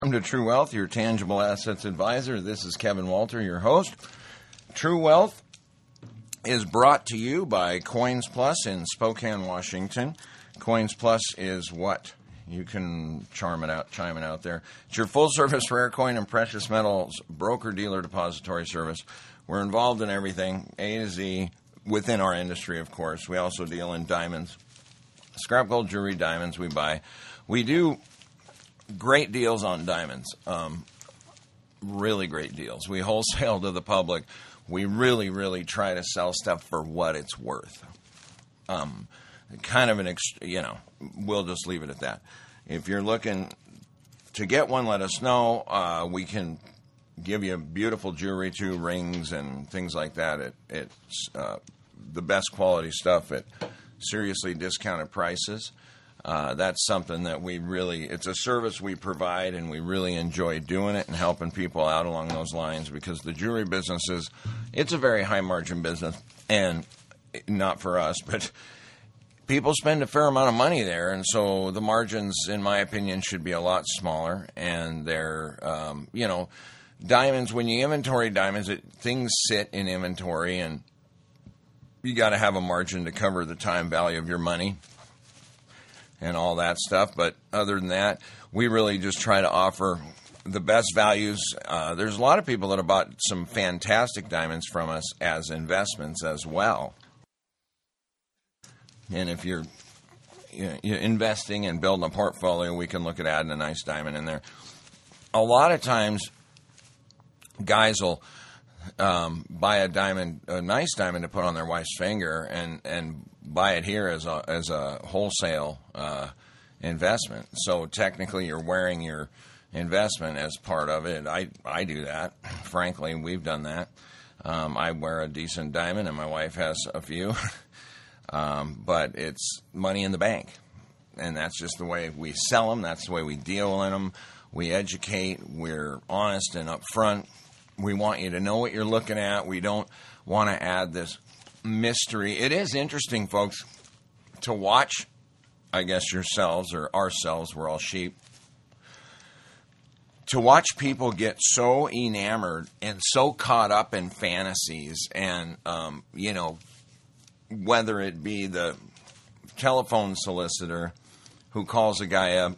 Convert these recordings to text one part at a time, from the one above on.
Welcome to True Wealth, your tangible assets advisor. This is Kevin Walter, your host. True Wealth is brought to you by Coins Plus in Spokane, Washington. Coins Plus is what? You can chime it out there. It's your full-service rare coin and precious metals broker-dealer depository service. We're involved in everything, A to Z, within our industry, of course. We also deal in diamonds, scrap gold jewelry, diamonds we buy. We do great deals on diamonds, really great deals. We wholesale to the public. We really try to sell stuff for what it's worth. We'll just leave it at that. If you're looking to get one, let us know. We can give you beautiful jewelry too, rings and things like that. It's the best quality stuff at seriously discounted prices. That's something that it's a service we provide, and we really enjoy doing it and helping people out along those lines, because the jewelry business it's a very high margin business, and not for us, but people spend a fair amount of money there, and so the margins, in my opinion, should be a lot smaller. And they're, diamonds, when you inventory diamonds, things sit in inventory, and you got to have a margin to cover the time value of your money and all that stuff. But other than that, we really just try to offer the best values. There's a lot of people that have bought some fantastic diamonds from us as investments as well. And if you're investing and building a portfolio, we can look at adding a nice diamond in there. A lot of times, guys will buy a nice diamond to put on their wife's finger, and buy it here as a wholesale investment. So technically, you're wearing your investment as part of it. I do that. Frankly, we've done that. I wear a decent diamond, and my wife has a few. But it's money in the bank, and that's just the way we sell them. That's the way we deal in them. We educate. We're honest and upfront. We want you to know what you're looking at. We don't want to add this mystery. It is interesting, folks, to watch, I guess, yourselves or ourselves, we're all sheep, to watch people get so enamored and so caught up in fantasies, and, whether it be the telephone solicitor who calls a guy up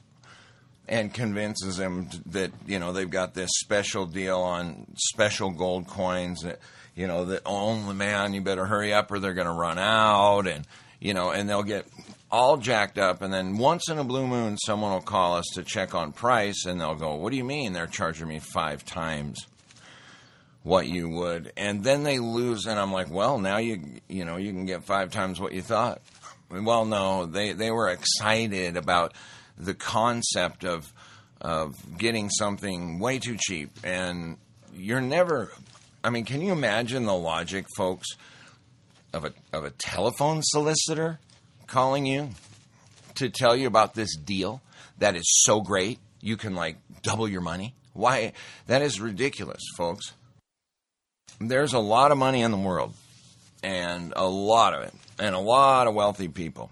and convinces him that, they've got this special deal on special gold coins that, that, oh, man, you better hurry up or they're going to run out. And, and they'll get all jacked up. And then once in a blue moon, someone will call us to check on price, and they'll go, what do you mean they're charging me 5 times what you would? And then they lose. And I'm like, well, now you can get 5 times what you thought. Well, no, they were excited about the concept of getting something way too cheap. And you're never, can you imagine the logic, folks, of a telephone solicitor calling you to tell you about this deal that is so great you can double your money? Why? That is ridiculous, folks. There's a lot of money in the world, and a lot of it, and a lot of wealthy people.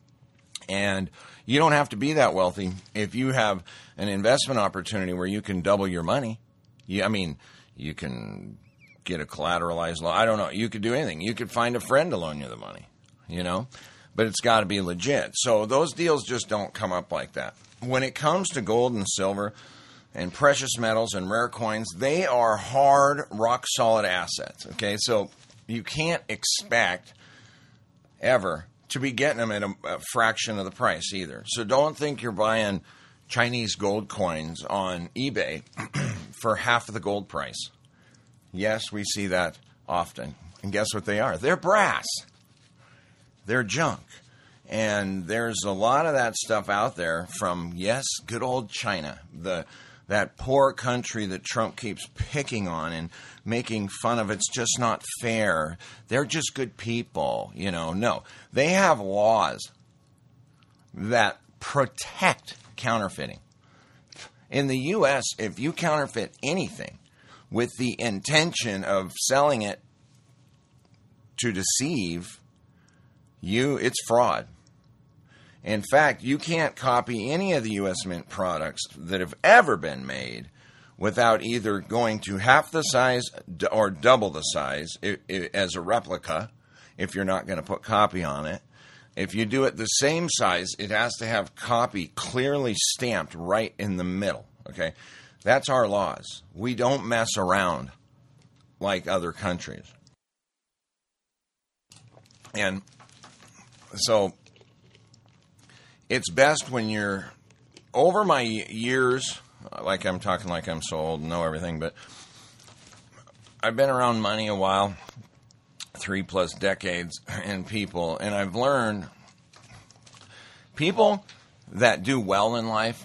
And you don't have to be that wealthy if you have an investment opportunity where you can double your money. You can get a collateralized loan. I don't know. You could do anything. You could find a friend to loan you the money, but it's got to be legit. So those deals just don't come up like that. When it comes to gold and silver and precious metals and rare coins, they are hard, rock-solid assets, okay? So you can't expect ever to be getting them at a fraction of the price either. So don't think you're buying Chinese gold coins on eBay for half of the gold price. Yes, we see that often. And guess what they are? They're brass. They're junk. And there's a lot of that stuff out there from, yes, good old China, that poor country that Trump keeps picking on and making fun of. It's just not fair. They're just good people, No, they have laws that protect counterfeiting. In the U.S., if you counterfeit anything with the intention of selling it to deceive you, it's fraud. In fact, you can't copy any of the U.S. Mint products that have ever been made without either going to half the size or double the size as a replica, if you're not going to put copy on it. If you do it the same size, it has to have copy clearly stamped right in the middle. Okay? That's our laws. We don't mess around like other countries. And so it's best when you're over my years, like I'm talking like I'm so old and know everything, but I've been around money a while, 3+ decades, and people, and I've learned people that do well in life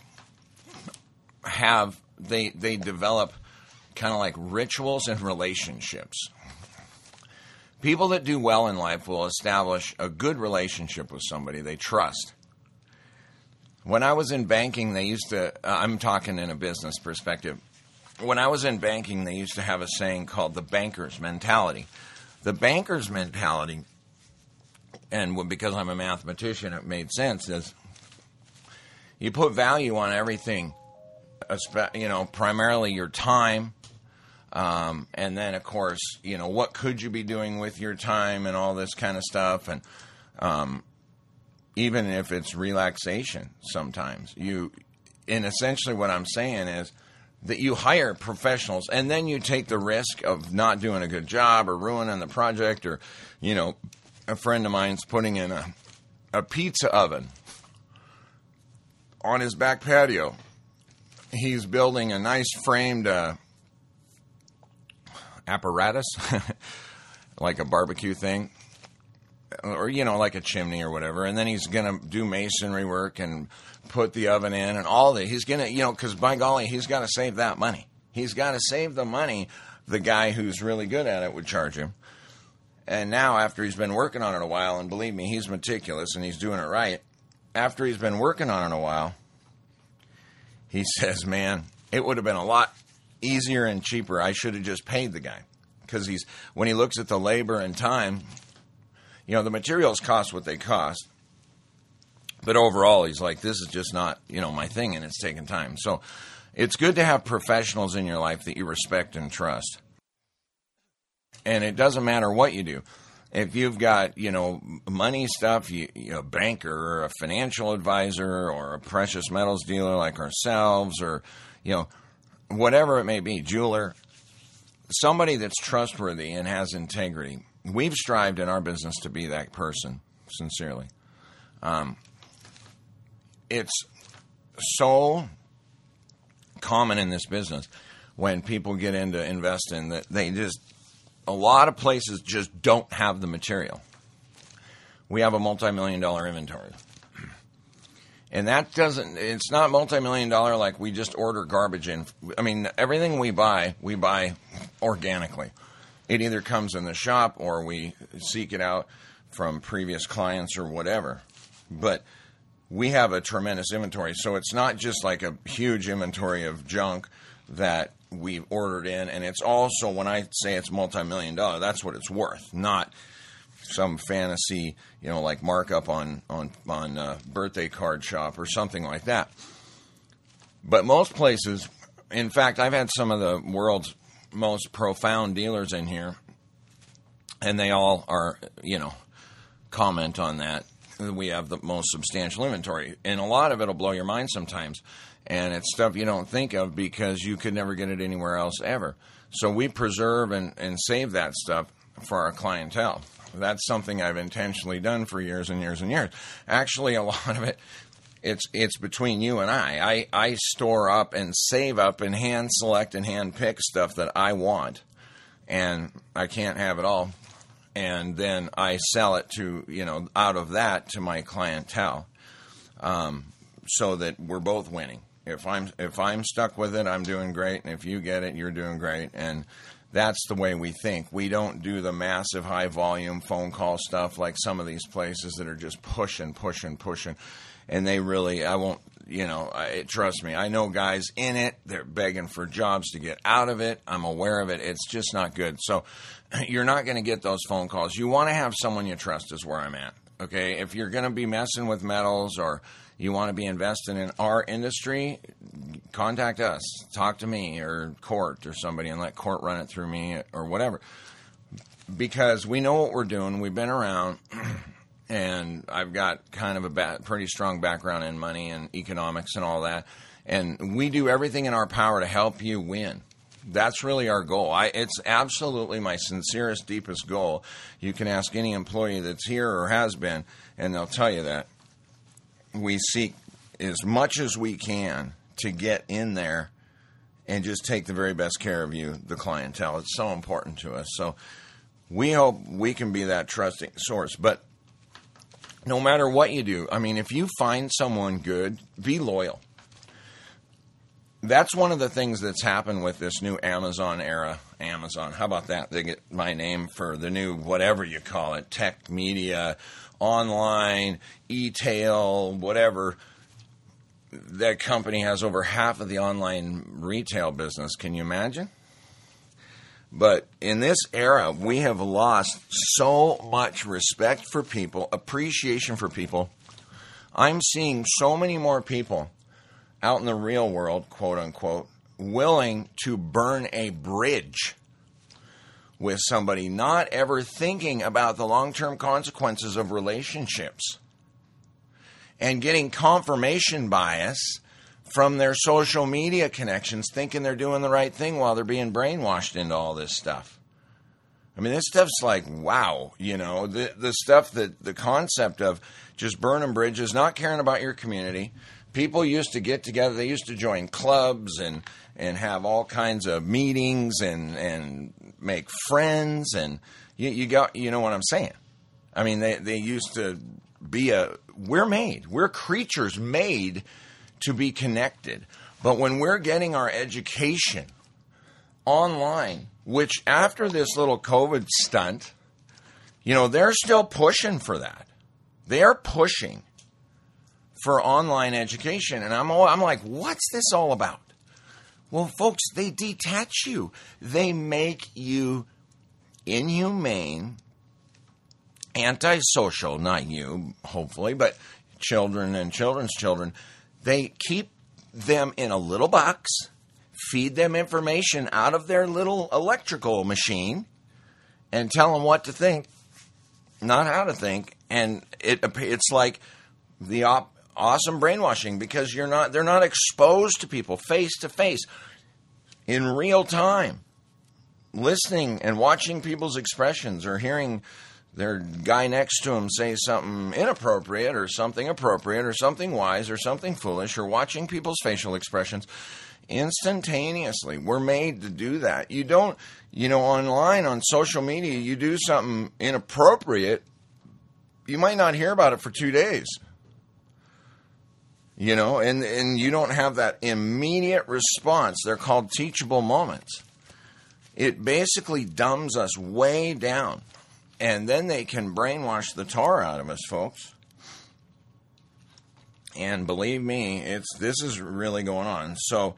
they develop kind of like rituals and relationships. People that do well in life will establish a good relationship with somebody they trust. When I was in banking, they used to, I'm talking in a business perspective. When I was in banking, they used to have a saying called the banker's mentality. The banker's mentality, and because I'm a mathematician, it made sense, is you put value on everything, primarily your time, and then, of course, what could you be doing with your time and all this kind of stuff, and even if it's relaxation sometimes. And essentially what I'm saying is that you hire professionals and then you take the risk of not doing a good job or ruining the project, or, a friend of mine's putting in a pizza oven on his back patio. He's building a nice framed apparatus, like a barbecue thing, or, like a chimney or whatever. And then he's going to do masonry work and put the oven in and all that. He's going to, because by golly, he's got to save that money. He's got to save the money the guy who's really good at it would charge him. And now, after he's been working on it a while, and believe me, he's meticulous and he's doing it right. After he's been working on it a while, he says, man, it would have been a lot easier and cheaper. I should have just paid the guy. Because when he looks at the labor and time, the materials cost what they cost. But overall, he's like, this is just not, my thing, and it's taking time. So it's good to have professionals in your life that you respect and trust. And it doesn't matter what you do. If you've got, money stuff, a banker or a financial advisor or a precious metals dealer like ourselves, or, whatever it may be, jeweler, somebody that's trustworthy and has integrity. We've strived in our business to be that person, sincerely. It's so common in this business when people get into investing that a lot of places just don't have the material. We have a multi-million-dollar inventory. And it's not multi-million-dollar like we just order garbage in. I mean, everything we buy organically. It either comes in the shop or we seek it out from previous clients or whatever. But we have a tremendous inventory. So it's not just like a huge inventory of junk that we've ordered in. And it's also, when I say it's multi-million-dollar, that's what it's worth, not some fantasy, like markup on birthday card shop or something like that. But most places, in fact, I've had some of the world's most profound dealers in here, and they all are, comment on that. We have the most substantial inventory, and a lot of it will blow your mind sometimes. And it's stuff you don't think of because you could never get it anywhere else ever. So we preserve and save that stuff for our clientele. That's something I've intentionally done for years and years and years. Actually, a lot of it, it's between you and I. I store up and save up and hand select and hand pick stuff that I want, and I can't have it all. And then I sell it to, out of that to my clientele, so that we're both winning. If I'm stuck with it, I'm doing great, and if you get it, you're doing great. And that's the way we think. We don't do the massive high volume phone call stuff like some of these places that are just pushing. And they really, I won't, trust me. I know guys in it. They're begging for jobs to get out of it. I'm aware of it. It's just not good. So you're not going to get those phone calls. You want to have someone you trust is where I'm at. Okay, if you're going to be messing with metals or you want to be investing in our industry, contact us. Talk to me or Court or somebody and let Court run it through me or whatever. Because we know what we're doing. We've been around, and I've got kind of a pretty strong background in money and economics and all that. And we do everything in our power to help you win. That's really our goal. It's absolutely my sincerest, deepest goal. You can ask any employee that's here or has been, and they'll tell you that. We seek as much as we can to get in there and just take the very best care of you, the clientele. It's so important to us. So we hope we can be that trusting source. But no matter what you do, I mean, if you find someone good, be loyal. That's one of the things that's happened with this new Amazon era. Amazon, how about that? They get my name for the new whatever you call it, tech media, online, e-tail, whatever. That company has over half of the online retail business. Can you imagine? But in this era, we have lost so much respect for people, appreciation for people. I'm seeing so many more people out in the real world, quote unquote, willing to burn a bridge with somebody, not ever thinking about the long-term consequences of relationships and getting confirmation bias from their social media connections, thinking they're doing the right thing while they're being brainwashed into all this stuff. I mean, this stuff's like, wow, you know, the stuff that the concept of just burning bridges, not caring about your community. People used to get together. They used to join clubs and have all kinds of meetings and make friends. And you know what I'm saying? I mean, they used to be we're creatures made to be connected. But when we're getting our education online, which after this little COVID stunt, you know, they're still pushing for that. They are pushing for online education. And I'm like, what's this all about? Well, folks, they detach you. They make you inhumane, antisocial, not you, hopefully, but children and children's children. They keep them in a little box, feed them information out of their little electrical machine, and tell them what to think, not how to think. And it's like the awesome brainwashing, because they're not exposed to people face to face in real time, listening and watching people's expressions or hearing their guy next to them say something inappropriate or something appropriate or something wise or something foolish, or watching people's facial expressions instantaneously. We're made to do that. You don't, online on social media, you do something inappropriate, you might not hear about it for 2 days. And you don't have that immediate response. They're called teachable moments. It basically dumbs us way down. And then they can brainwash the tar out of us, folks. And believe me, this is really going on. So,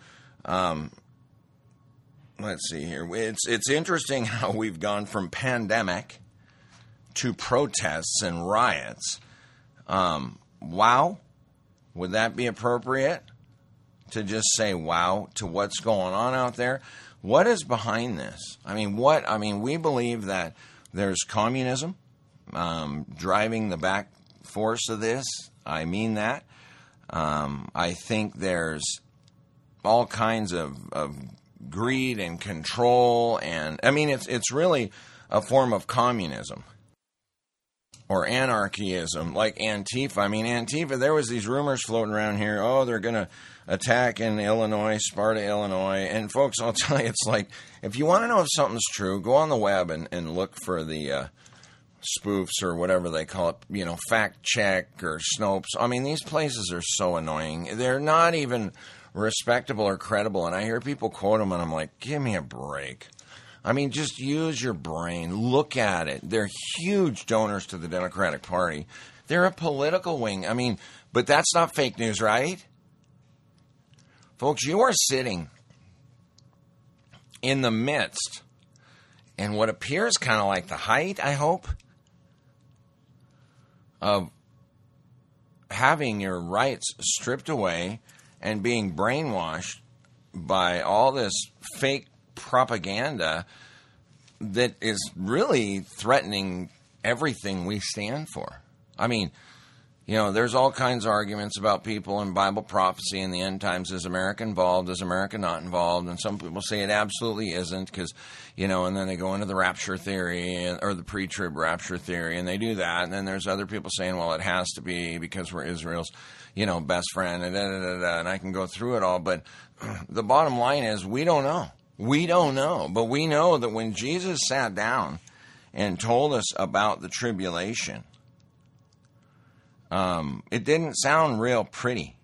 let's see here. It's interesting how we've gone from pandemic to protests and riots. Wow. Would that be appropriate to just say wow to what's going on out there? What is behind this? We believe that there's communism driving the back force of this. I mean that. I think there's all kinds of greed and control, and it's really a form of communism. Or anarchism, like Antifa. Antifa, there was these rumors floating around here, they're going to attack in Illinois, Sparta, Illinois. And folks, I'll tell you, it's like, if you want to know if something's true, go on the web and look for the spoofs or whatever they call it, fact check or Snopes. These places are so annoying. They're not even respectable or credible. And I hear people quote them, and I'm like, give me a break. Just use your brain. Look at it. They're huge donors to the Democratic Party. They're a political wing. But that's not fake news, right? Folks, you are sitting in the midst, and what appears kind of like the height, I hope, of having your rights stripped away and being brainwashed by all this fake propaganda that is really threatening everything we stand for. I mean, there's all kinds of arguments about people in Bible prophecy in the end times. Is America involved? Is America not involved? And some people say it absolutely isn't because, and then they go into the rapture theory or the pre-trib rapture theory, and they do that. And then there's other people saying, well, it has to be because we're Israel's, best friend, and and I can go through it all. But the bottom line is we don't know. We don't know. But we know that when Jesus sat down and told us about the tribulation, it didn't sound real pretty,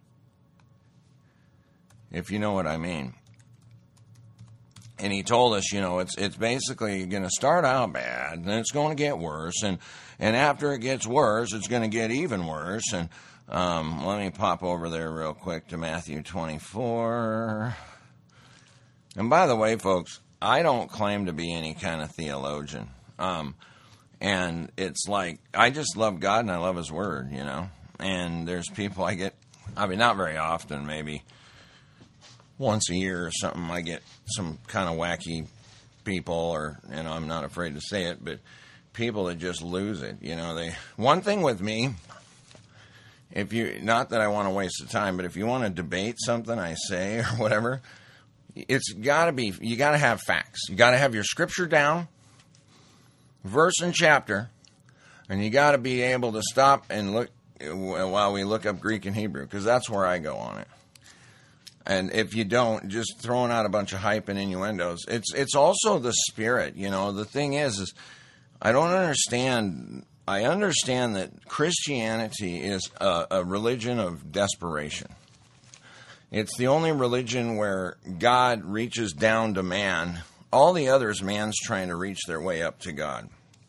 if you know what I mean. And he told us, it's basically going to start out bad, and it's going to get worse, and after it gets worse, it's going to get even worse. And let me pop over there real quick to Matthew 24. And by the way, folks, I don't claim to be any kind of theologian. And it's like, I just love God and I love His Word, And there's people not very often, maybe once a year or something, I get some kind of wacky people I'm not afraid to say it, but people that just lose it. One thing with me, not that I want to waste the time, but if you want to debate something I say or whatever, you got to have facts. You got to have your scripture down, verse and chapter, and you got to be able to stop and look while we look up Greek and Hebrew, because that's where I go on it. And if you don't, just throwing out a bunch of hype and innuendos. It's also the spirit. The thing is I don't understand. I understand that Christianity is a religion of desperation. It's the only religion where God reaches down to man. All the others, man's trying to reach their way up to God.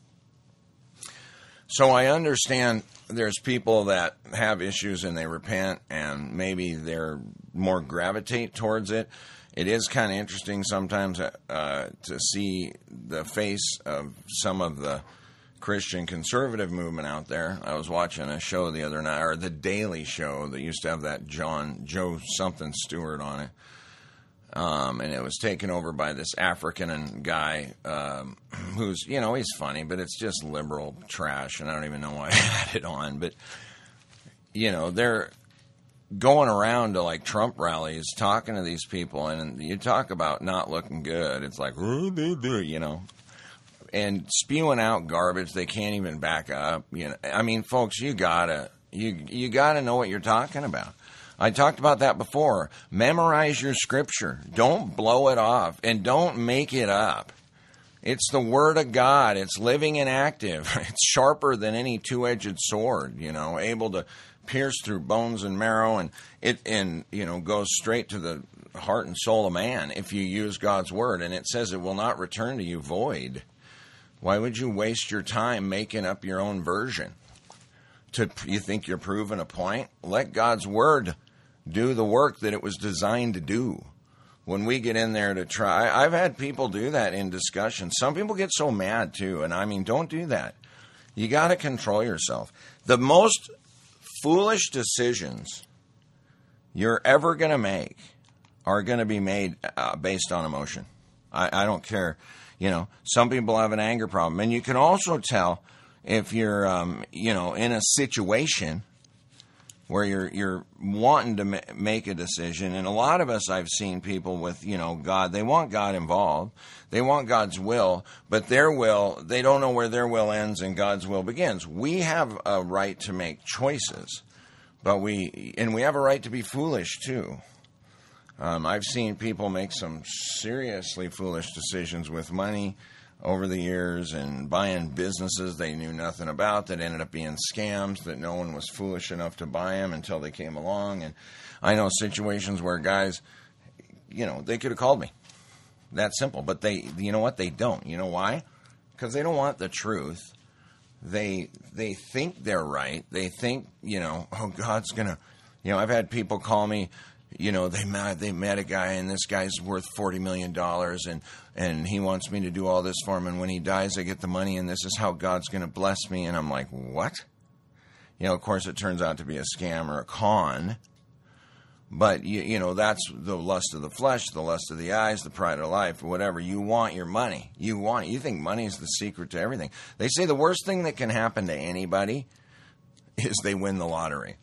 So I understand there's people that have issues and they repent and maybe they're more gravitate towards it. It is kind of interesting sometimes to see the face of some of the Christian conservative movement out there. I was watching a show the other night, or the Daily Show, that used to have that Joe something Stewart on it. And it was taken over by this African guy who's, he's funny, but it's just liberal trash, and I don't even know why I had it on. But, they're going around to, like, Trump rallies, talking to these people, and you talk about not looking good. It's like, and spewing out garbage they can't even back up. I mean, folks, you gotta know what you're talking about. I talked about that before. Memorize your scripture. Don't blow it off, and don't make it up. It's the Word of God. It's living and active. It's sharper than any two-edged sword, able to pierce through bones and marrow, and goes straight to the heart and soul of man if you use God's Word. And it says it will not return to you void. Why would you waste your time making up your own version? You think you're proving a point? Let God's Word do the work that it was designed to do. When we get in there to try, I've had people do that in discussion. Some people get so mad too, and I mean, don't do that. You got to control yourself. The most foolish decisions you're ever going to make are going to be made based on emotion. I don't care. Some people have an anger problem, and you can also tell if you're, in a situation where you're wanting to make a decision. And a lot of us, I've seen people with, God, they want God involved. They want God's will, but their will, they don't know where their will ends and God's will begins. We have a right to make choices, but we have a right to be foolish too. I've seen people make some seriously foolish decisions with money over the years and buying businesses they knew nothing about that ended up being scams that no one was foolish enough to buy them until they came along. And I know situations where guys, they could have called me. That simple. But they, you know what? They don't. You know why? Because they don't want the truth. They think they're right. They think, oh, God's going to, I've had people call me, they met a guy, and this guy's worth $40 million, and he wants me to do all this for him, and when he dies, I get the money, and this is how God's going to bless me. And I'm like, what? Of course, it turns out to be a scam or a con. But, that's the lust of the flesh, the lust of the eyes, the pride of life, whatever. You want your money. You want it. You think money is the secret to everything. They say the worst thing that can happen to anybody is they win the lottery.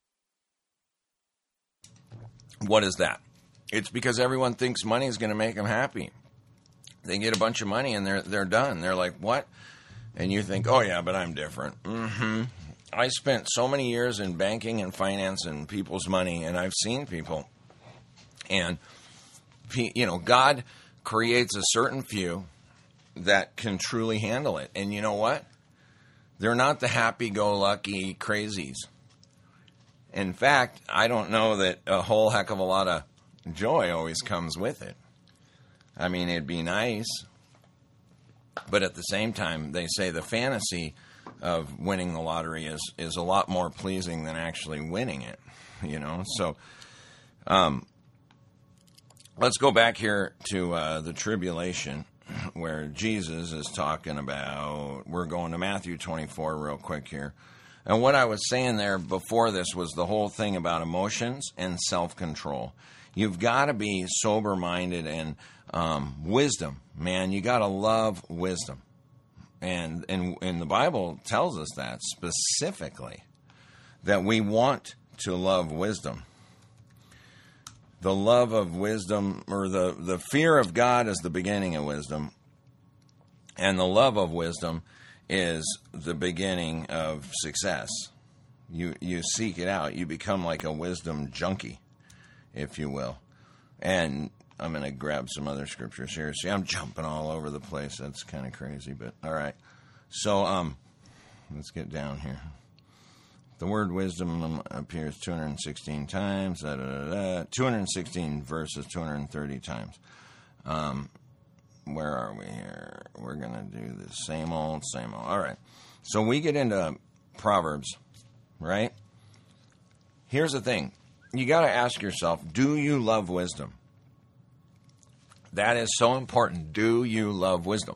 What is that? It's because everyone thinks money is going to make them happy. They get a bunch of money and they're done. They're like, what? And you think, oh, yeah, but I'm different. Mm-hmm. I spent so many years in banking and finance and people's money, and I've seen people. And, God creates a certain few that can truly handle it. And you know what? They're not the happy-go-lucky crazies. In fact, I don't know that a whole heck of a lot of joy always comes with it. I mean, it'd be nice. But at the same time, they say the fantasy of winning the lottery is a lot more pleasing than actually winning it, So let's go back here to the tribulation where Jesus is talking about, we're going to Matthew 24 real quick here. And what I was saying there before this was the whole thing about emotions and self-control. You've got to be sober-minded and wisdom, man. You got to love wisdom. And the Bible tells us that specifically, that we want to love wisdom. The love of wisdom, or the fear of God is the beginning of wisdom. And the love of wisdom is the beginning of success. You seek it out. You become like a wisdom junkie, if you will. And I'm going to grab some other scriptures here. See, I'm jumping all over the place. That's kind of crazy, but all right. So, let's get down here. The word wisdom appears 216 times. 216 verses 230 times. Where are we here? We're going to do the same old. All right. So we get into Proverbs, right? Here's the thing. You got to ask yourself, do you love wisdom? That is so important. Do you love wisdom?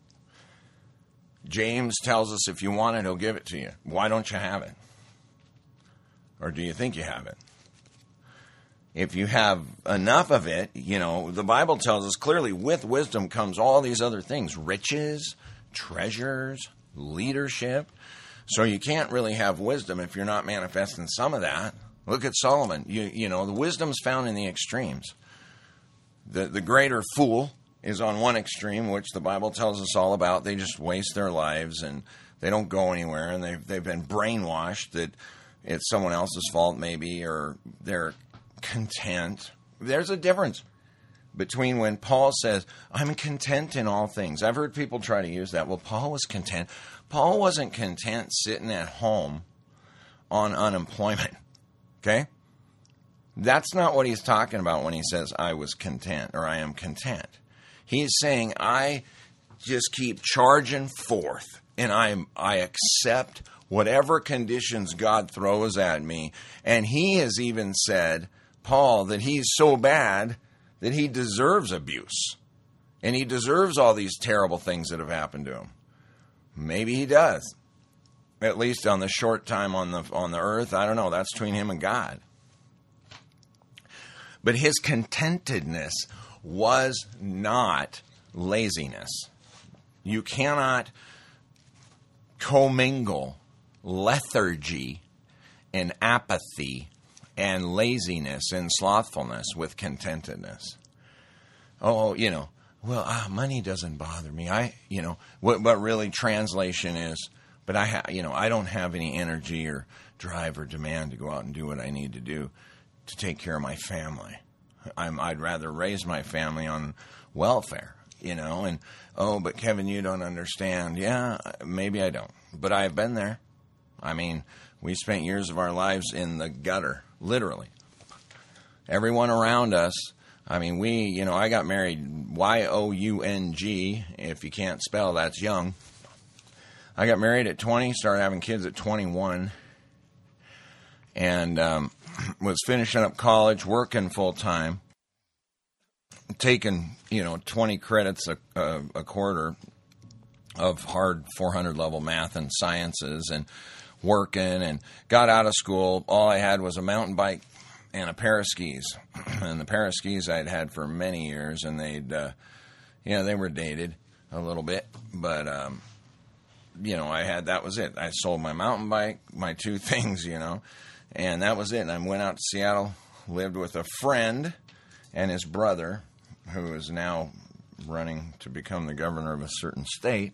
James tells us if you want it, he'll give it to you. Why don't you have it? Or do you think you have it? If you have enough of it, the Bible tells us clearly with wisdom comes all these other things. Riches, treasures, leadership. So you can't really have wisdom if you're not manifesting some of that. Look at Solomon. The wisdom's found in the extremes. The greater fool is on one extreme, which the Bible tells us all about. They just waste their lives and they don't go anywhere, and they've been brainwashed that it's someone else's fault maybe, or they're content. There's a difference between when Paul says, I'm content in all things. I've heard people try to use that. Well, Paul was content. Paul wasn't content sitting at home on unemployment. Okay? That's not what he's talking about when he says, I was content, or I am content. He's saying, I just keep charging forth, and I accept whatever conditions God throws at me. And he has even said, Paul, that he's so bad that he deserves abuse. And he deserves all these terrible things that have happened to him. Maybe he does. At least on the short time on the earth. I don't know. That's between him and God. But his contentedness was not laziness. You cannot commingle lethargy and apathy and laziness and slothfulness with contentedness. Money doesn't bother me. What really translation is, but I don't have any energy or drive or demand to go out and do what I need to do to take care of my family. I'd rather raise my family on welfare, but Kevin, you don't understand. Yeah, maybe I don't, but I've been there. I mean, we spent years of our lives in the gutter, literally. Everyone around us, I mean, I got married Y-O-U-N-G. If you can't spell, that's young. I got married at 20, started having kids at 21, and was finishing up college, working full-time, taking, 20 credits a quarter of hard 400-level math and sciences, and working and got out of school. All I had was a mountain bike and a pair of skis. And the pair of skis I'd had for many years, and they were dated a little bit, but that was it. I sold my mountain bike, my two things, and that was it. And I went out to Seattle, lived with a friend and his brother, who is now running to become the governor of a certain state.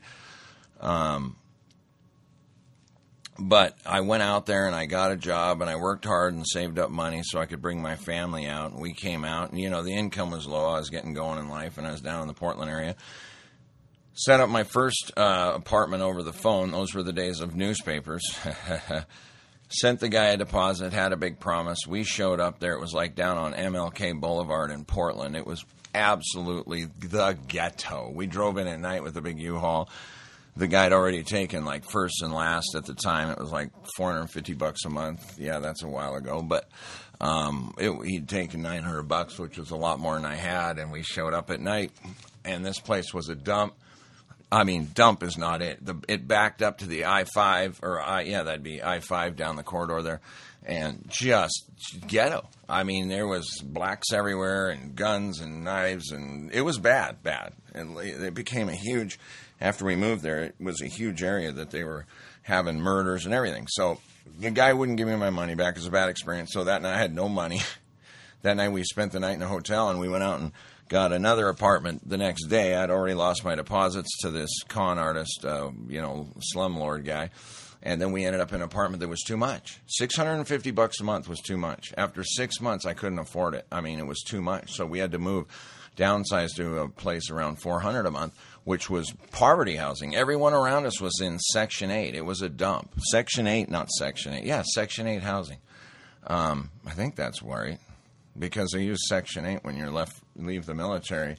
But I went out there and I got a job and I worked hard and saved up money so I could bring my family out. And we came out and, the income was low. I was getting going in life and I was down in the Portland area. Set up my first apartment over the phone. Those were the days of newspapers. Sent the guy a deposit, had a big promise. We showed up there. It was like down on MLK Boulevard in Portland. It was absolutely the ghetto. We drove in at night with a big U-Haul. The guy had already taken like first and last at the time. It was like $450 a month. Yeah, that's a while ago. But he'd taken $900, which was a lot more than I had. And we showed up at night, and this place was a dump. I mean, dump is not it. It backed up to the I-5, that'd be I-5 down the corridor there, and just ghetto. I mean, there was blacks everywhere and guns and knives, and it was bad. And it became after we moved there, it was a huge area that they were having murders and everything. So the guy wouldn't give me my money back. It was a bad experience. So that night I had no money. That night we spent the night in a hotel, and we went out and got another apartment the next day. I'd already lost my deposits to this con artist, slumlord guy. And then we ended up in an apartment that was too much. $650 a month was too much. After 6 months, I couldn't afford it. I mean, it was too much. So we had to downsize to a place around $400 a month, which was poverty housing. Everyone around us was in Section 8. It was a dump. Section 8, not Section 8. Yeah, Section 8 housing. I think that's right. Because they use Section 8 when you leave the military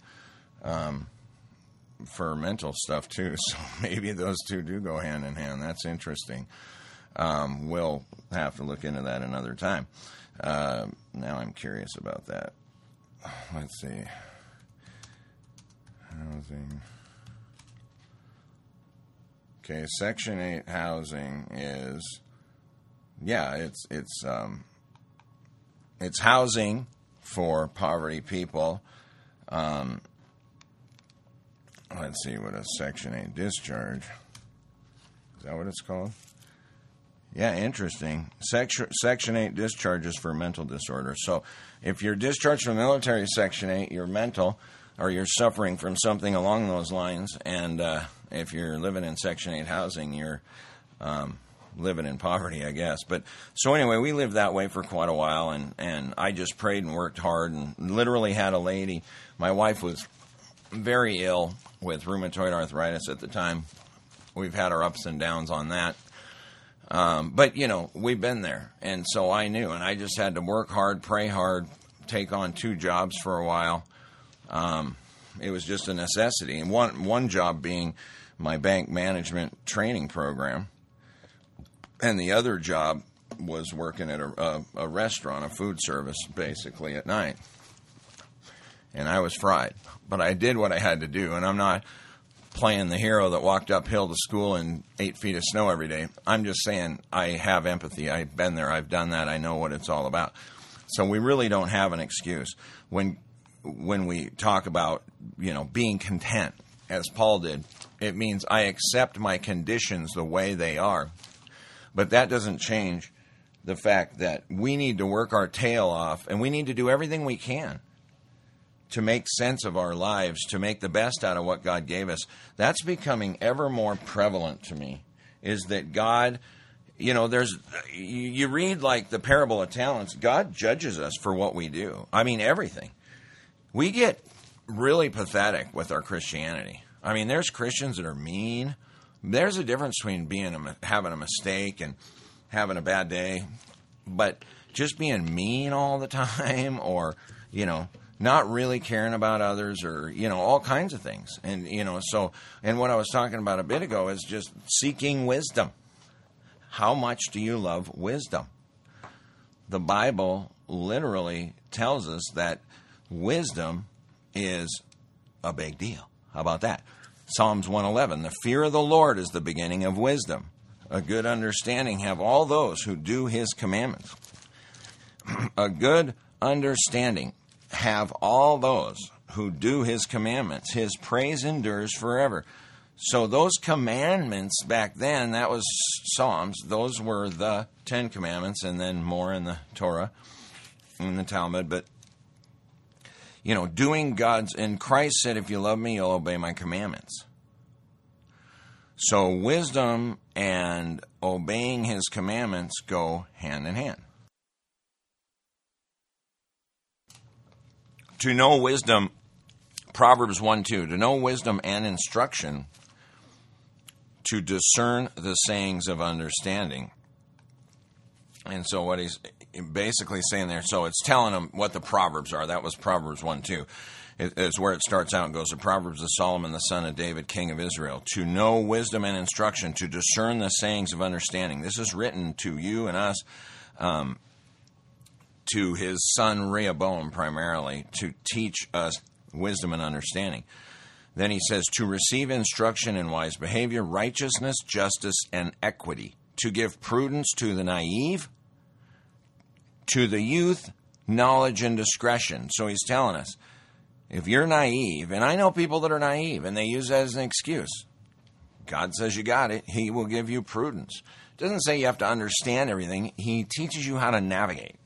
for mental stuff, too. So maybe those two do go hand in hand. That's interesting. We'll have to look into that another time. Now I'm curious about that. Let's see. Housing. Okay, Section 8 housing is, it's housing for poverty people. Let's see what a Section 8 discharge. Is that what it's called? Yeah, interesting. Section 8 discharges for mental disorders. So if you're discharged from the military Section 8, you're mental, or you're suffering from something along those lines. And if you're living in Section 8 housing, you're living in poverty, I guess. But so anyway, we lived that way for quite a while, and I just prayed and worked hard and literally had a lady. My wife was very ill with rheumatoid arthritis at the time. We've had our ups and downs on that. But, we've been there. And so I knew, and I just had to work hard, pray hard, take on 2 jobs for a while. It was just a necessity. And one job being my bank management training program. And the other job was working at a restaurant, a food service, basically, at night. And I was fried. But I did what I had to do. And I'm not playing the hero that walked uphill to school in 8 feet of snow every day. I'm just saying I have empathy. I've been there. I've done that. I know what it's all about. So we really don't have an excuse. When we talk about, being content, as Paul did, it means I accept my conditions the way they are. But that doesn't change the fact that we need to work our tail off, and we need to do everything we can to make sense of our lives, to make the best out of what God gave us. That's becoming ever more prevalent to me, is that God, you read like the parable of talents, God judges us for what we do. I mean, everything. We get really pathetic with our Christianity. I mean, there's Christians that are mean. There's a difference between having a mistake and having a bad day, but just being mean all the time, or, not really caring about others, or, all kinds of things. And, and what I was talking about a bit ago is just seeking wisdom. How much do you love wisdom? The Bible literally tells us that wisdom is a big deal. How about that? Psalms 111, the fear of the Lord is the beginning of wisdom. A good understanding have all those who do his commandments. A good understanding have all those who do his commandments. His praise endures forever. So those commandments back then, that was Psalms. Those were the 10 commandments, and then more in the Torah, in the Talmud. But, doing God's... And Christ said, if you love me, you'll obey my commandments. So wisdom and obeying his commandments go hand in hand. To know wisdom, Proverbs 1:2, to know wisdom and instruction, to discern the sayings of understanding. And so what he's basically saying there, so it's telling them what the Proverbs are. That was Proverbs 1:2. It's where it starts out and goes, the Proverbs of Solomon, the son of David, king of Israel. To know wisdom and instruction, to discern the sayings of understanding. This is written to you and us, to his son Rehoboam primarily, to teach us wisdom and understanding. Then he says, to receive instruction in wise behavior, righteousness, justice, and equity. To give prudence to the naive, to the youth, knowledge and discretion. So he's telling us, if you're naive, and I know people that are naive, and they use that as an excuse. God says you got it. He will give you prudence. It doesn't say you have to understand everything. He teaches you how to navigate.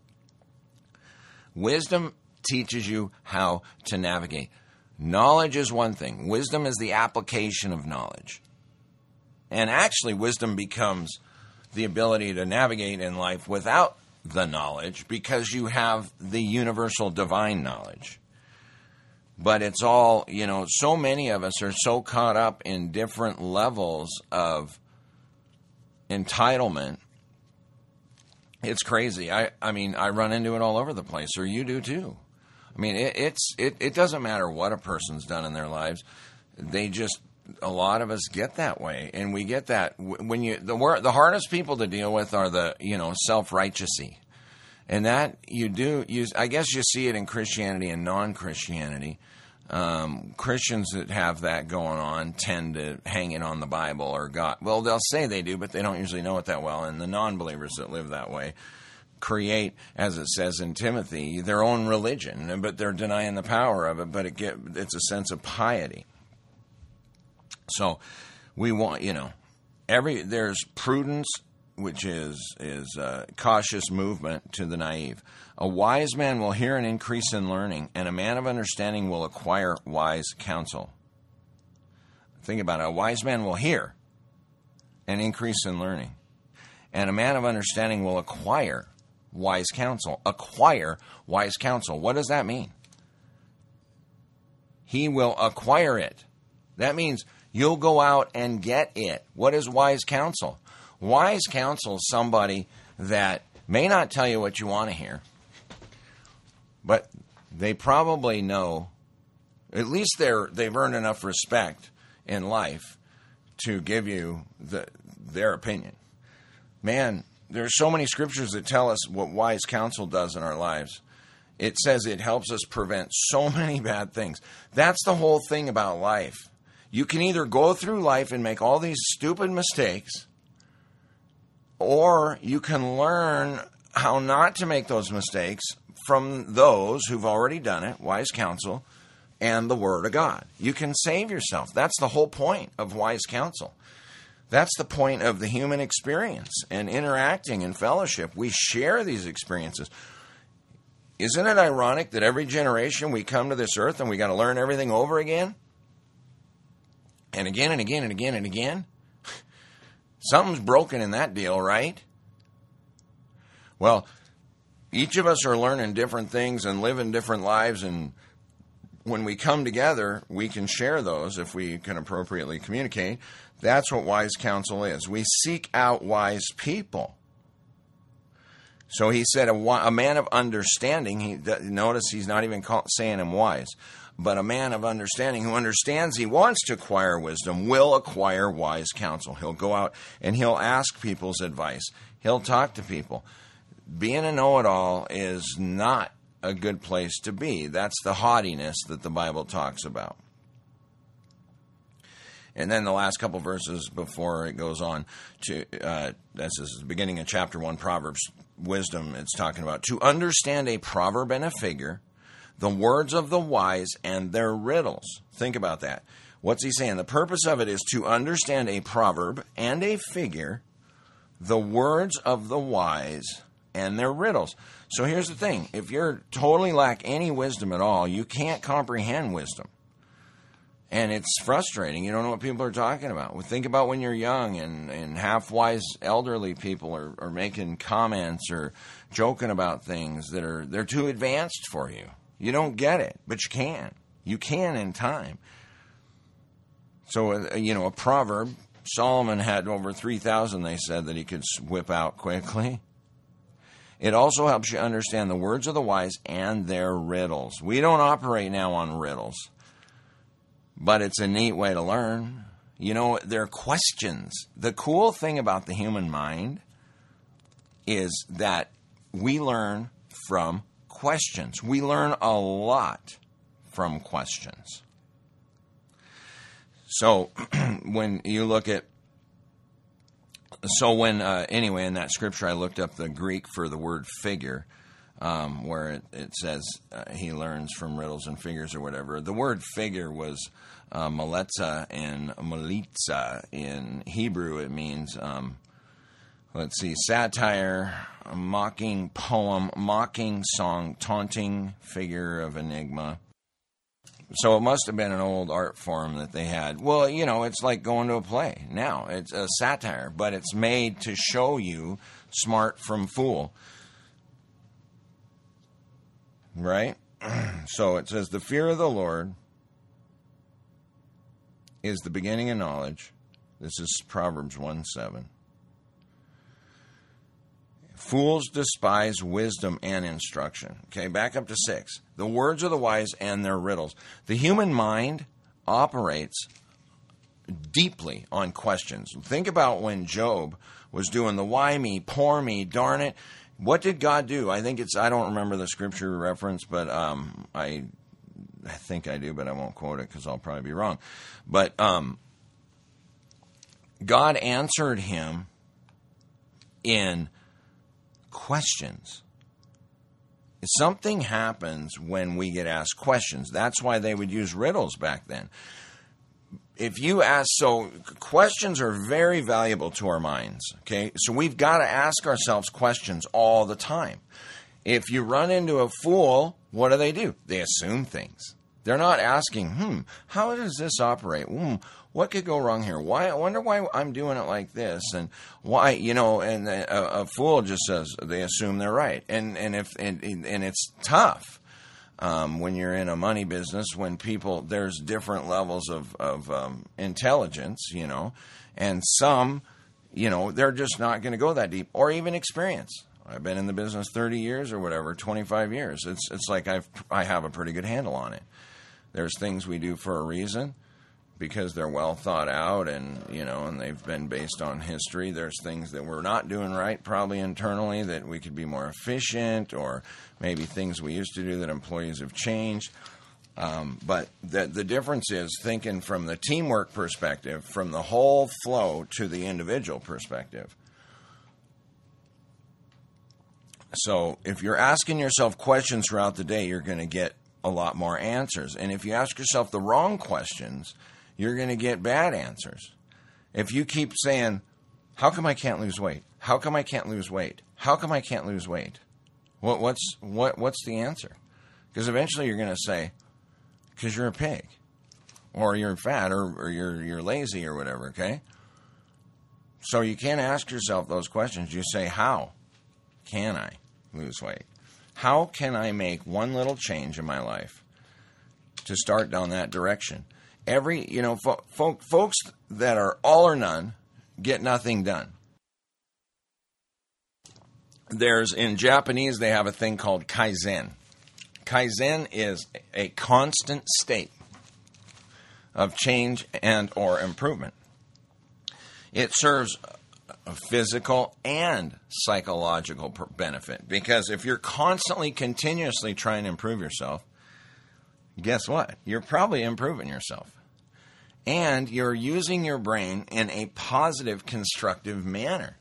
Wisdom teaches you how to navigate. Knowledge is one thing. Wisdom is the application of knowledge. And actually, wisdom becomes the ability to navigate in life without the knowledge because you have the universal divine knowledge. But it's all, so many of us are so caught up in different levels of entitlement. It's crazy. I run into it all over the place, or you do too. I mean, it doesn't matter what a person's done in their lives. A lot of us get that way, and we get that when the hardest people to deal with are the self-righteousy, and that I guess you see it in Christianity and non-Christianity. Christians that have that going on tend to hang it on the Bible or God. Well, they'll say they do, but they don't usually know it that well. And the non-believers that live that way create, as it says in Timothy, their own religion, but they're denying the power of it. But it's a sense of piety. So we want, there's prudence, which is cautious movement to the naive. A wise man will hear an increase in learning, and a man of understanding will acquire wise counsel. Think about it. A wise man will hear an increase in learning, and a man of understanding will acquire wise counsel. Acquire wise counsel. What does that mean? He will acquire it. That means you'll go out and get it. What is wise counsel? Wise counsel is somebody that may not tell you what you want to hear, but they probably know, at least they've earned enough respect in life to give you their opinion. Man, there's so many scriptures that tell us what wise counsel does in our lives. It says it helps us prevent so many bad things. That's the whole thing about life. You can either go through life and make all these stupid mistakes, or you can learn how not to make those mistakes from those who've already done it, wise counsel, and the Word of God. You can save yourself. That's the whole point of wise counsel. That's the point of the human experience and interacting in fellowship. We share these experiences. Isn't it ironic that every generation we come to this earth and we got to learn everything over again? And again and again and again and again? Something's broken in that deal, right? Well, each of us are learning different things and living different lives, and when we come together, we can share those if we can appropriately communicate. That's what wise counsel is. We seek out wise people. So he said a man of understanding, notice he's not even saying him wise, but a man of understanding who understands he wants to acquire wisdom will acquire wise counsel. He'll go out and he'll ask people's advice. He'll talk to people. Being a know-it-all is not a good place to be. That's the haughtiness that the Bible talks about. And then the last couple verses before it goes on to, this is the beginning of chapter 1, Proverbs, wisdom, it's talking about to understand a proverb and a figure, the words of the wise and their riddles. Think about that. What's he saying? The purpose of it is to understand a proverb and a figure, the words of the wise and their riddles. So here's the thing. If you're totally lack any wisdom at all, you can't comprehend wisdom. And it's frustrating. You don't know what people are talking about. Well, think about when you're young and half-wise elderly people are making comments or joking about things that they're too advanced for you. You don't get it, but you can. You can in time. So, a proverb, Solomon had over 3,000, they said, that he could whip out quickly. It also helps you understand the words of the wise and their riddles. We don't operate now on riddles, but it's a neat way to learn. They're questions. The cool thing about the human mind is that we learn from questions. We learn a lot from questions. So when you look at, anyway, in that scripture, I looked up the Greek for the word figure, where it says he learns from riddles and figures or whatever. The word figure was maletza and melitza. In Hebrew, it means, satire, mocking poem, mocking song, taunting figure of enigma. So it must have been an old art form that they had. Well, it's like going to a play now. It's a satire, but it's made to show you smart from fool. Right? So it says, the fear of the Lord is the beginning of knowledge. This is Proverbs 1:7. Fools despise wisdom and instruction. Okay, back up to 6. The words of the wise and their riddles. The human mind operates deeply on questions. Think about when Job was doing the why me, poor me, darn it. What did God do? I don't remember the scripture reference, but I think I do, but I won't quote it because I'll probably be wrong. But God answered him in questions. Something happens when we get asked questions. That's why they would use riddles back then. Questions are very valuable to our minds. Okay, so we've got to ask ourselves questions all the time. If you run into a fool, what do? They assume things. They're not asking, how does this operate? What could go wrong here? I wonder why I'm doing it like this, and why, and a fool just says they assume they're right, and it's tough when you're in a money business, when there's different levels of intelligence, and some, they're just not going to go that deep, or even experience. I've been in the business 30 years or whatever, 25 years. It's like I have a pretty good handle on it. There's things we do for a reason, because they're well thought out and they've been based on history. There's things that we're not doing right, probably internally, that we could be more efficient, or maybe things we used to do that employees have changed. But the difference is thinking from the teamwork perspective, from the whole flow to the individual perspective. So if you're asking yourself questions throughout the day, you're going to get a lot more answers. And if you ask yourself the wrong questions, you're going to get bad answers. If you keep saying, how come I can't lose weight? How come I can't lose weight? How come I can't lose weight? What's the answer? Because eventually you're going to say, because you're a pig, or you're fat, or you're lazy, or whatever, okay? So you can't ask yourself those questions. You say, how can I lose weight? How can I make one little change in my life to start down that direction? Folks that are all or none get nothing done. In Japanese, they have a thing called Kaizen. Kaizen is a constant state of change and or improvement. It serves a physical and psychological benefit, because if you're constantly, continuously trying to improve yourself, guess what? You're probably improving yourself. and you're using your brain in a positive, constructive manner.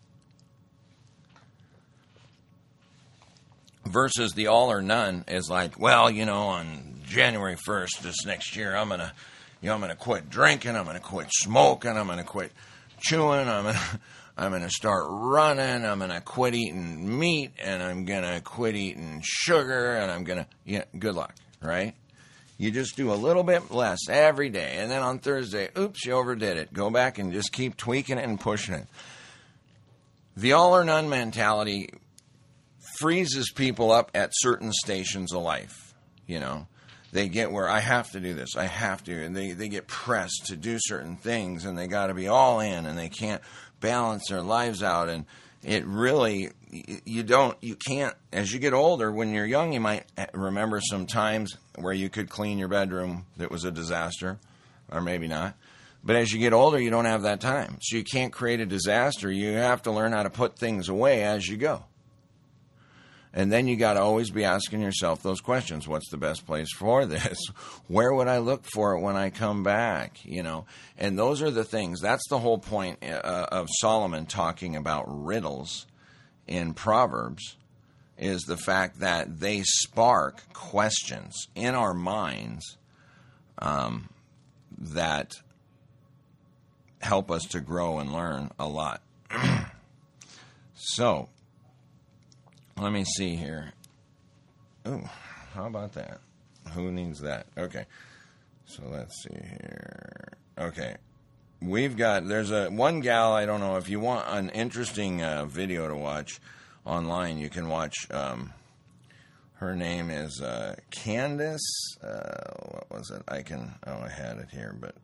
Versus the all or none is like, well, on January 1st this next year, I'm gonna quit drinking, I'm gonna quit smoking, I'm gonna quit chewing, I'm gonna start running, I'm gonna quit eating meat, and I'm gonna quit eating sugar, and I'm gonna, good luck, right? You just do a little bit less every day, and then on Thursday, oops, you overdid it. Go back and just keep tweaking it and pushing it. The all or none mentality freezes people up at certain stations of life. They get where I have to do this, I have to, and they get pressed to do certain things, and they got to be all in, and they can't balance their lives out. And it really, you can't, as you get older. When you're young, you might remember some times where you could clean your bedroom that was a disaster, or maybe not. But as you get older, you don't have that time, so you can't create a disaster. You have to learn how to put things away as you go. And then you got to always be asking yourself those questions. What's the best place for this? Where would I look for it when I come back? And those are the things. That's the whole point of Solomon talking about riddles in Proverbs, is the fact that they spark questions in our minds that help us to grow and learn a lot. So, let me see here. Oh, how about that? Who needs that? Okay. So let's see here. Okay. There's one gal, I don't know, if you want an interesting video to watch online, you can watch, her name is Candace, what was it? I had it here, but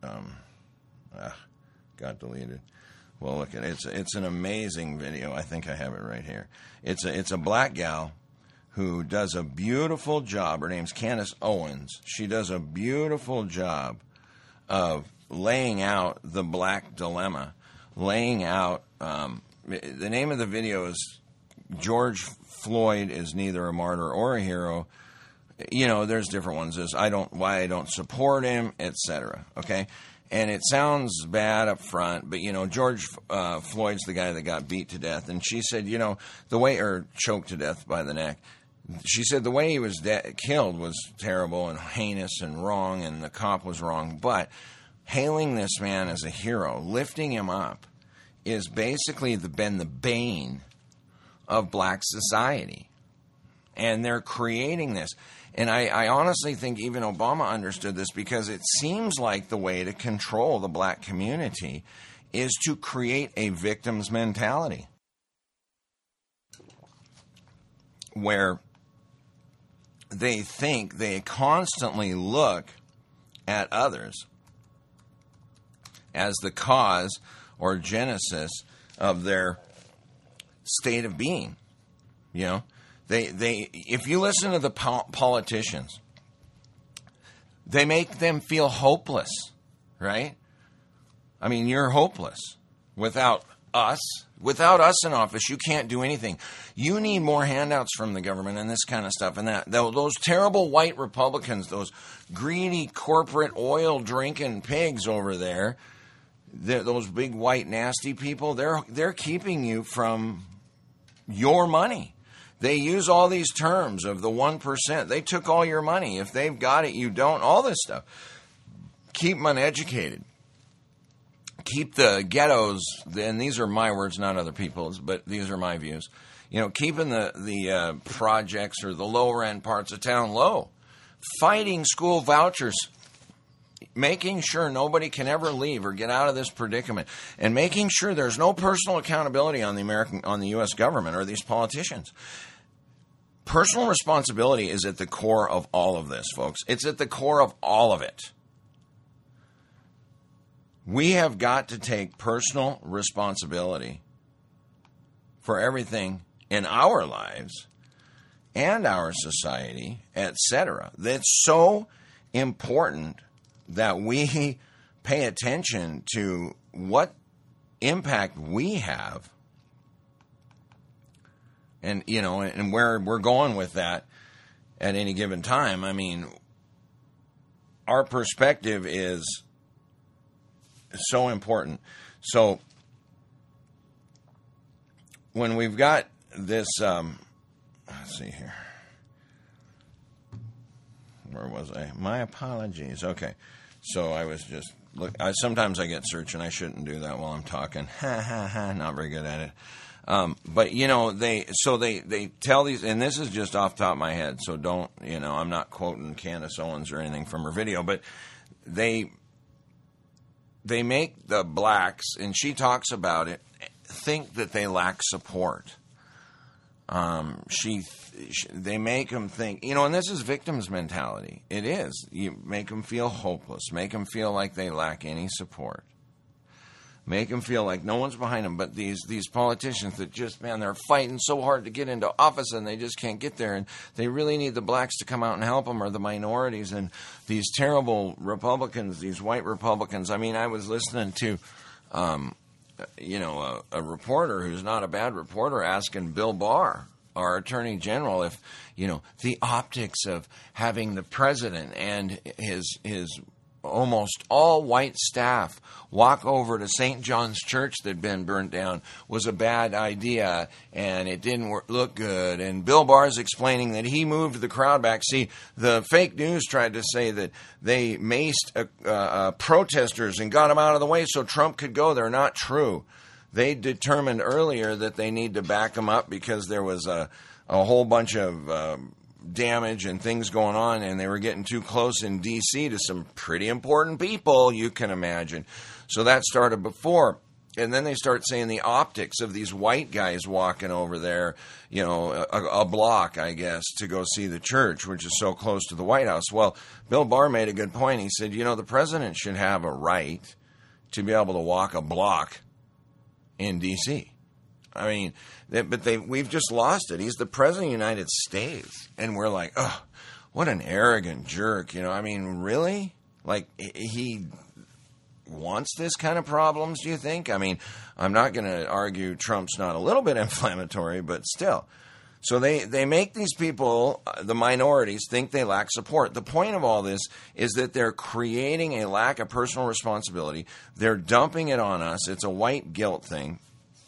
got deleted. Well, look, it's an amazing video. I think I have it right here. It's a black gal who does a beautiful job. Her name's Candace Owens. She does a beautiful job of laying out the black dilemma, laying out. The name of the video is George Floyd is neither a martyr or a hero. There's different ones. There's why I don't support him, etc. Okay. And it sounds bad up front, but, George Floyd's the guy that got beat to death. And she said, or choked to death by the neck. She said the way he was killed was terrible and heinous and wrong, and the cop was wrong. But hailing this man as a hero, lifting him up, is basically been the bane of black society. And they're creating this. And I honestly think even Obama understood this, because it seems like the way to control the black community is to create a victim's mentality, where they think they constantly look at others as the cause or genesis of their state of being, They if you listen to the politicians, they make them feel hopeless, right? I mean, you're hopeless without us. Without us in office, you can't do anything. You need more handouts from the government and this kind of stuff. And those terrible white Republicans, those greedy corporate oil drinking pigs over there, those big white nasty people, they're keeping you from your money. They use all these terms of the 1%. They took all your money. If they've got it, you don't. All this stuff. Keep them uneducated. Keep the ghettos, and these are my words, not other people's, but these are my views. Keeping the projects or the lower end parts of town low. Fighting school vouchers. Making sure nobody can ever leave or get out of this predicament. And making sure there's no personal accountability on the U.S. government or these politicians. Personal responsibility is at the core of all of this, folks. It's at the core of all of it. We have got to take personal responsibility for everything in our lives and our society, etc. That's so important that we pay attention to what impact we have, and and where we're going with that at any given time. I mean, our perspective is so important. So when we've got this, let's see here. Where was I? My apologies. Okay. So I was just sometimes I get search and I shouldn't do that while I'm talking. Not very good at it. But they tell these, and this is just off the top of my head, so don't, I'm not quoting Candace Owens or anything from her video, but they make the blacks, and she talks about it, think that they lack support. They make them think, and this is victims mentality. It is. You make them feel hopeless. Make them feel like they lack any support. Make them feel like no one's behind them. But these politicians that just, man, they're fighting so hard to get into office and they just can't get there. And they really need the blacks to come out and help them, or the minorities. And these terrible Republicans, these white Republicans. I mean, I was listening to, a reporter who's not a bad reporter asking Bill Barr, our Attorney General, if, the optics of having the president and his almost all white staff walk over to St. John's Church that had been burnt down was a bad idea, and it didn't look good. And Bill Barr's explaining that he moved the crowd back. See, the fake news tried to say that they maced protesters and got them out of the way so Trump could go there. Not true. They determined earlier that they need to back them up because there was a whole bunch of damage and things going on, and they were getting too close in D.C. to some pretty important people, you can imagine. So that started before. And then they start saying the optics of these white guys walking over there, a block, I guess, to go see the church, which is so close to the White House. Well, Bill Barr made a good point. He said, the president should have a right to be able to walk a block in D.C. I mean, we've just lost it. He's the president of the United States. And we're like, oh, what an arrogant jerk. I mean, really? Like, he wants this kind of problems, do you think? I mean, I'm not going to argue Trump's not a little bit inflammatory, but still. So they make these people, the minorities, think they lack support. The point of all this is that they're creating a lack of personal responsibility. They're dumping it on us. It's a white guilt thing.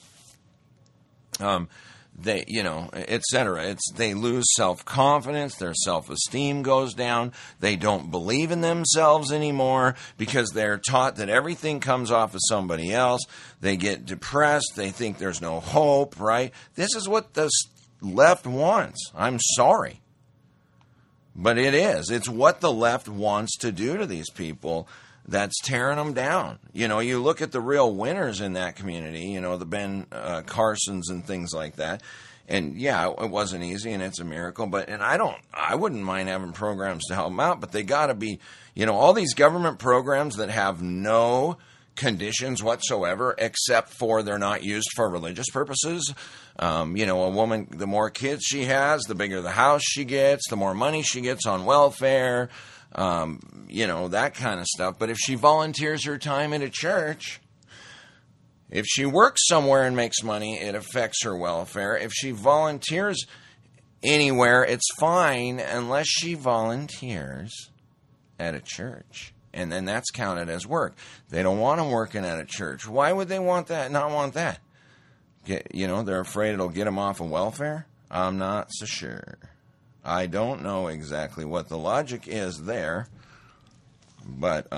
Et cetera. They lose self-confidence. Their self-esteem goes down. They don't believe in themselves anymore because they're taught that everything comes off of somebody else. They get depressed. They think there's no hope, right? This is what the left wants. I'm sorry. But it is. It's what the left wants to do to these people that's tearing them down. You look at the real winners in that community, the Ben Carsons and things like that. And yeah, it wasn't easy and it's a miracle, I wouldn't mind having programs to help them out, but they gotta be, all these government programs that have no conditions whatsoever, except for they're not used for religious purposes. A woman, the more kids she has, the bigger the house she gets, the more money she gets on welfare, that kind of stuff. But if she volunteers her time at a church, if she works somewhere and makes money, it affects her welfare. If she volunteers anywhere, it's fine unless she volunteers at a church. And then that's counted as work. They don't want them working at a church. Why would they want that? Not want that? They're afraid it'll get them off of welfare? I'm not so sure. I don't know exactly what the logic is there, but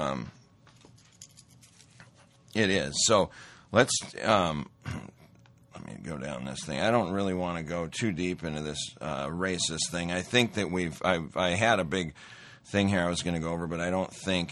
it is. So let's let me go down this thing. I don't really want to go too deep into this racist thing. I think that I had a big thing here I was going to go over, but I don't think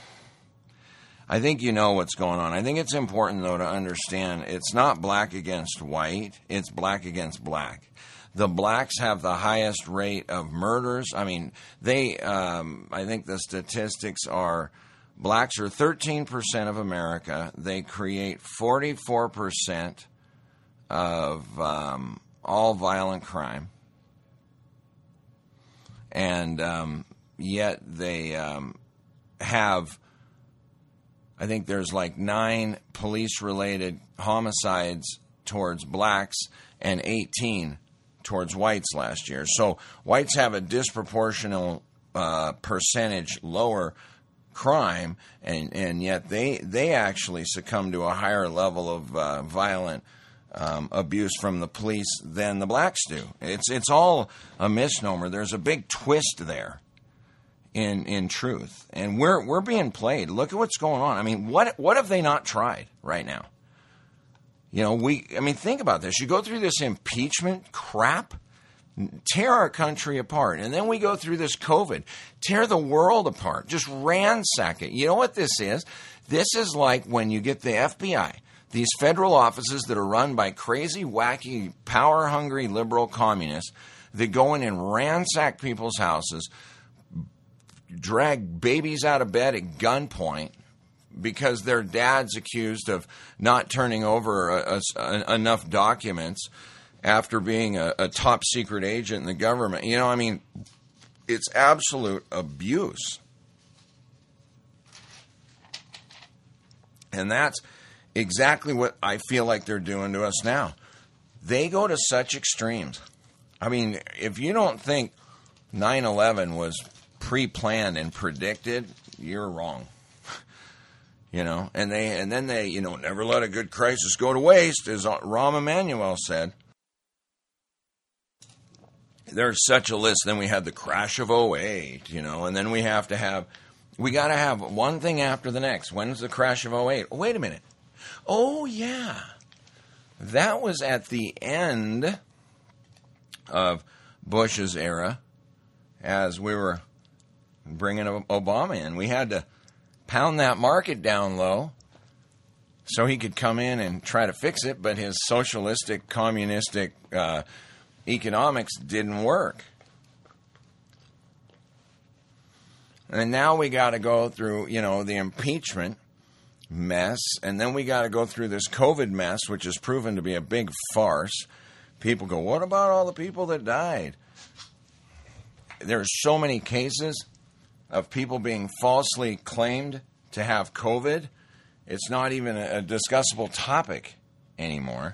I think you know what's going on. I think it's important, though, to understand it's not black against white. It's black against black. The blacks have the highest rate of murders. I mean, I think the statistics are blacks are 13% of America. They create 44% of all violent crime. And yet they have, I think there's like 9 police-related homicides towards blacks and 18 towards whites last year. So whites have a disproportional percentage lower crime, and yet they actually succumb to a higher level of violent abuse from the police than the blacks do. It's all a misnomer. There's a big twist there in truth, and we're being played. Look at what's going on. I mean, what have they not tried right now? Think about this. You go through this impeachment crap, tear our country apart. And then we go through this COVID, tear the world apart, just ransack it. You know what this is? This is like when you get the FBI, these federal offices that are run by crazy, wacky, power-hungry liberal communists that go in and ransack people's houses, drag babies out of bed at gunpoint because their dad's accused of not turning over enough documents after being a top secret agent in the government. It's absolute abuse. And that's exactly what I feel like they're doing to us now. They go to such extremes. If you don't think 9/11 was pre-planned and predicted, you're wrong. And then they never let a good crisis go to waste, as Rahm Emanuel said. There's such a list. Then we had the crash of '08, and then we got to have one thing after the next. When's the crash of '08? Oh, wait a minute. Oh, yeah. That was at the end of Bush's era as we were bringing Obama in. We had to pound that market down low so he could come in and try to fix it, but his socialistic, communistic economics didn't work. And now we got to go through, the impeachment mess, and then we got to go through this COVID mess, which has proven to be a big farce. People go, what about all the people that died? There's so many cases of people being falsely claimed to have COVID. It's not even a discussable topic anymore.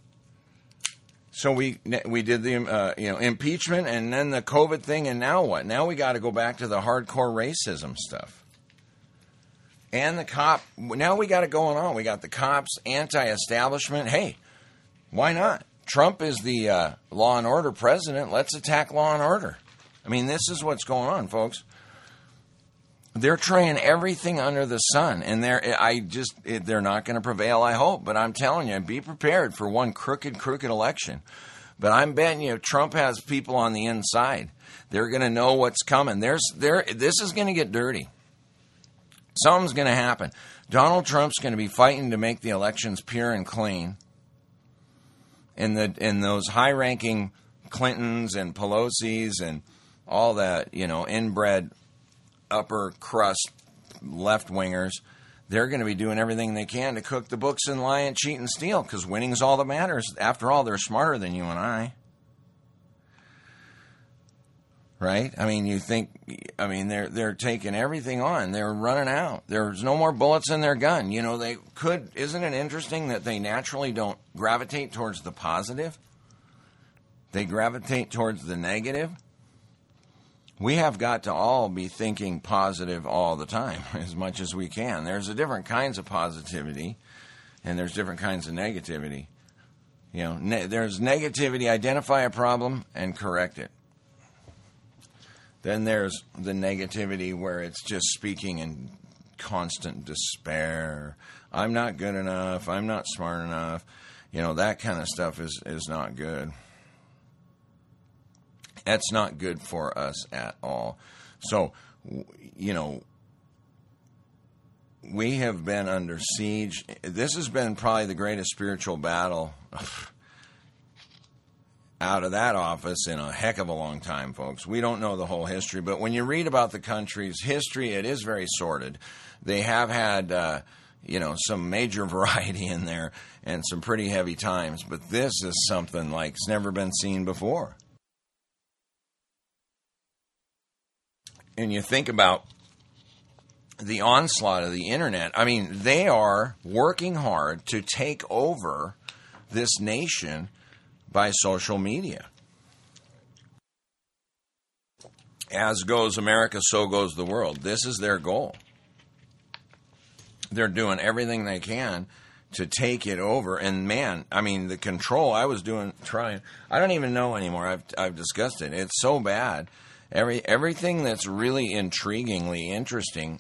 So we did the impeachment and then the COVID thing, and now what? Now we got to go back to the hardcore racism stuff. And the cop. Now we got it going on. We got the cops, anti-establishment. Hey, why not? Trump is the law and order president. Let's attack law and order. This is what's going on, folks. They're trying everything under the sun, and they're not going to prevail, I hope. But I'm telling you, be prepared for one crooked election. But I'm betting you, if Trump has people on the inside, they're going to know what's coming. This is going to get dirty. Something's going to happen. Donald Trump's going to be fighting to make the elections pure and clean. And those high-ranking Clintons and Pelosi's and all that, inbred upper crust left-wingers, they're going to be doing everything they can to cook the books and lie and cheat and steal, because winning is all that matters. After all, they're smarter than you and I. Right? They're taking everything on. They're running out. There's no more bullets in their gun. Isn't it interesting that they naturally don't gravitate towards the positive? They gravitate towards the negative. We have got to all be thinking positive all the time, as much as we can. There's different kinds of positivity, and there's different kinds of negativity. There's negativity, identify a problem, and correct it. Then there's the negativity where it's just speaking in constant despair. I'm not good enough. I'm not smart enough. That kind of stuff is not good. That's not good for us at all. So, we have been under siege. This has been probably the greatest spiritual battle out of that office in a heck of a long time, folks. We don't know the whole history, but when you read about the country's history, it is very sordid. They have had, some major variety in there and some pretty heavy times, but this is something like it's never been seen before. And you think about the onslaught of the internet. They are working hard to take over this nation by social media. As goes America, so goes the world. This is their goal. they're doing everything they can to take it over. And man, I mean, the control I was trying, I don't even know anymore. I've discussed it. It's so bad. Everything that's really intriguingly interesting,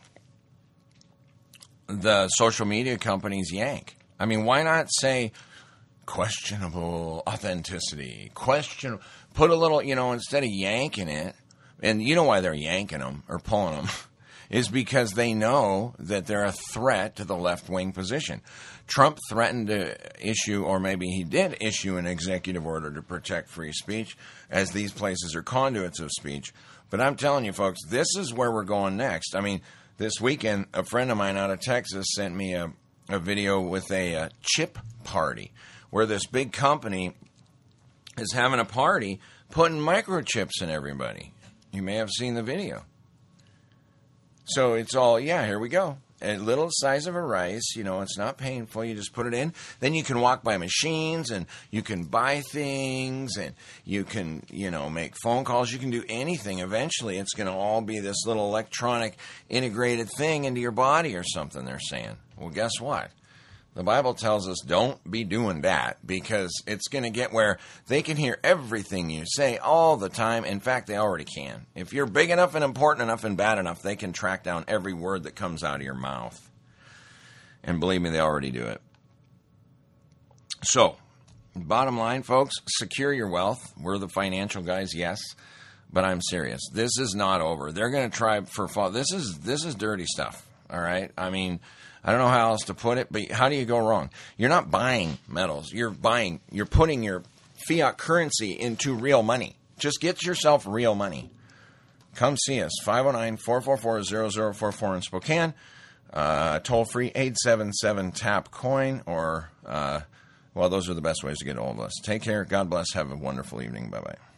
the social media companies yank. I mean, why not say questionable authenticity? Put a little, instead of yanking it, and you know why they're yanking them or pulling them, is because they know that they're a threat to the left-wing position. Trump threatened to issue, or maybe he did issue, an executive order to protect free speech, as these places are conduits of speech. But I'm telling you, folks, this is where we're going next. I mean, this weekend, a friend of mine out of Texas sent me a video with a chip party, where this big company is having a party putting microchips in everybody. You may have seen the video. So it's all, here we go. A little size of a rice, it's not painful. You just put it in. Then you can walk by machines and you can buy things and you can, make phone calls. You can do anything. Eventually, it's going to all be this little electronic integrated thing into your body or something, they're saying. Well, guess what? The Bible tells us don't be doing that, because it's going to get where they can hear everything you say all the time. In fact, they already can. If you're big enough and important enough and bad enough, they can track down every word that comes out of your mouth. And believe me, they already do it. So, bottom line, folks, secure your wealth. We're the financial guys, yes. But I'm serious. This is not over. They're going to try for fall. This is dirty stuff, all right? I mean, I don't know how else to put it, but how do you go wrong? You're not buying metals. You're putting your fiat currency into real money. Just get yourself real money. Come see us, 509-444-0044 in Spokane. Toll free 877-TAP-COIN, or, those are the best ways to get a hold of us. Take care. God bless. Have a wonderful evening. Bye-bye.